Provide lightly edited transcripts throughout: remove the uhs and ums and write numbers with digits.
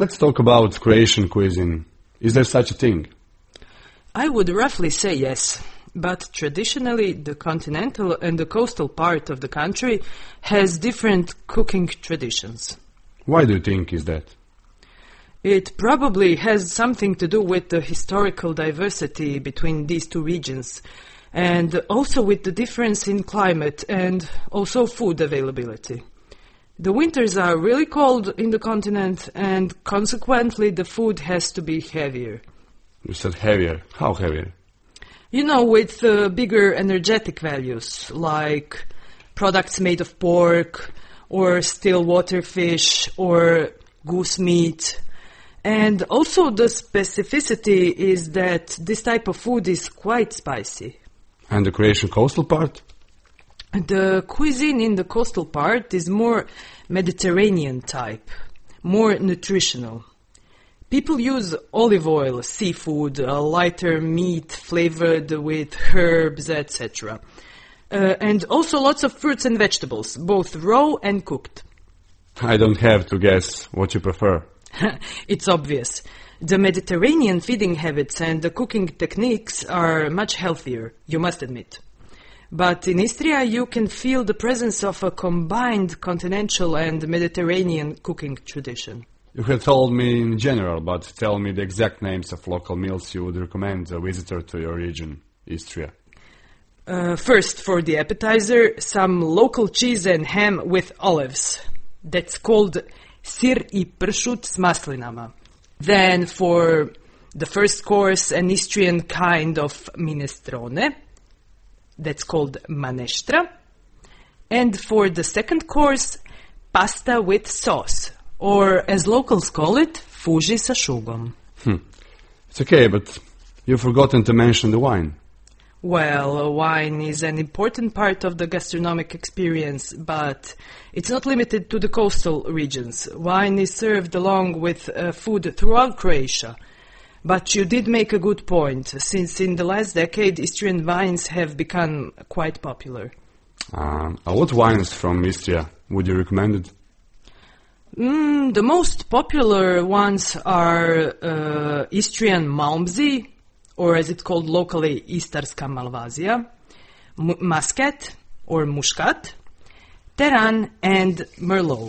Let's talk about Croatian cuisine. Is there such a thing? I would roughly say yes, but traditionally the continental and the coastal part of the country has different cooking traditions. Why do you think is that? It probably has something to do with the historical diversity between these two regions, and also with the difference in climate and also food availability. The winters are really cold in the continent, and consequently the food has to be heavier. You said heavier. How heavier? You know, with bigger energetic values, like products made of pork, or still water fish, or goose meat. And also the specificity is that this type of food is quite spicy. And the Croatian coastal part? The cuisine in the coastal part is more Mediterranean type, more nutritional. People use olive oil, seafood, lighter meat flavored with herbs, etc. And also lots of fruits and vegetables, both raw and cooked. I don't have to guess what you prefer. It's obvious. The Mediterranean feeding habits and the cooking techniques are much healthier, you must admit. But in Istria you can feel the presence of a combined continental and Mediterranean cooking tradition. You have told me in general, but tell me the exact names of local meals you would recommend a visitor to your region, Istria. First, for the appetizer, some local cheese and ham with olives. That's called sir I pršut s maslinama. Then for the first course, an Istrian kind of minestrone. That's called manestra. And for the second course, pasta with sauce. Or as locals call it, fuži sa šugom. It's okay, but you've forgotten to mention the wine. Well, wine is an important part of the gastronomic experience, but it's not limited to the coastal regions. Wine is served along with food throughout Croatia. But you did make a good point, since in the last decade, Istrian wines have become quite popular. What wines from Istria would you recommend? The most popular ones are Istrian Malmsey, or as it's called locally, Istarska Malvazija, Muscat, or Muscat, Teran, and Merlot.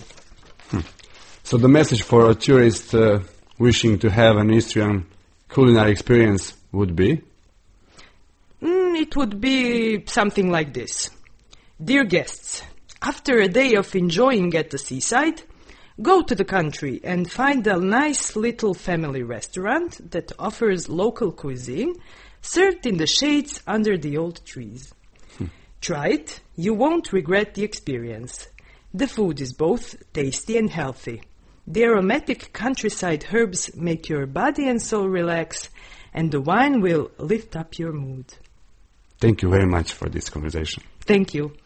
So the message for a tourist wishing to have an Istrian culinary experience would be? It would be something like this. Dear guests, after a day of enjoying at the seaside, go to the country and find a nice little family restaurant that offers local cuisine served in the shades under the old trees. Try it, you won't regret the experience. The food is both tasty and healthy. The aromatic countryside herbs make your body and soul relax, and the wine will lift up your mood. Thank you very much for this conversation. Thank you.